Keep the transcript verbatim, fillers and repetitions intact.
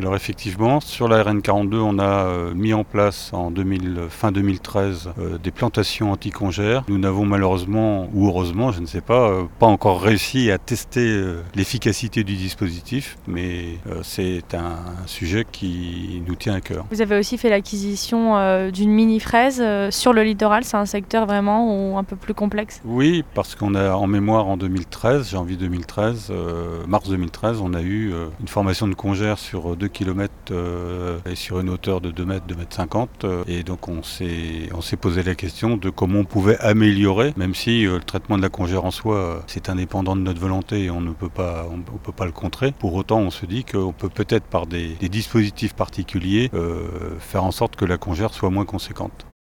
Alors effectivement, sur la R N quarante-deux, on a euh, mis en place en deux mille, fin deux mille treize euh, des plantations anti-congères. Nous n'avons malheureusement, ou heureusement, je ne sais pas, euh, pas encore réussi à tester euh, l'efficacité du dispositif, mais euh, c'est un sujet qui nous tient à cœur. Vous avez aussi fait l'acquisition euh, d'une mini-fraise euh, sur le littoral, c'est un secteur vraiment où, un peu plus complexe. Oui, parce qu'on a en mémoire en deux mille treize, janvier deux mille treize, euh, mars deux mille treize, on a eu euh, une formation de congères sur deux kilomètres euh, et sur une hauteur de deux mètres, deux mètres cinquante. Euh, et donc on s'est, on s'est posé la question de comment on pouvait améliorer, même si euh, le traitement de la congère en soi, euh, c'est indépendant de notre volonté et on ne peut pas, on, on peut pas le contrer. Pour autant, on se dit qu'on peut peut-être par des, des dispositifs particuliers euh, faire en sorte que la congère soit moins conséquente.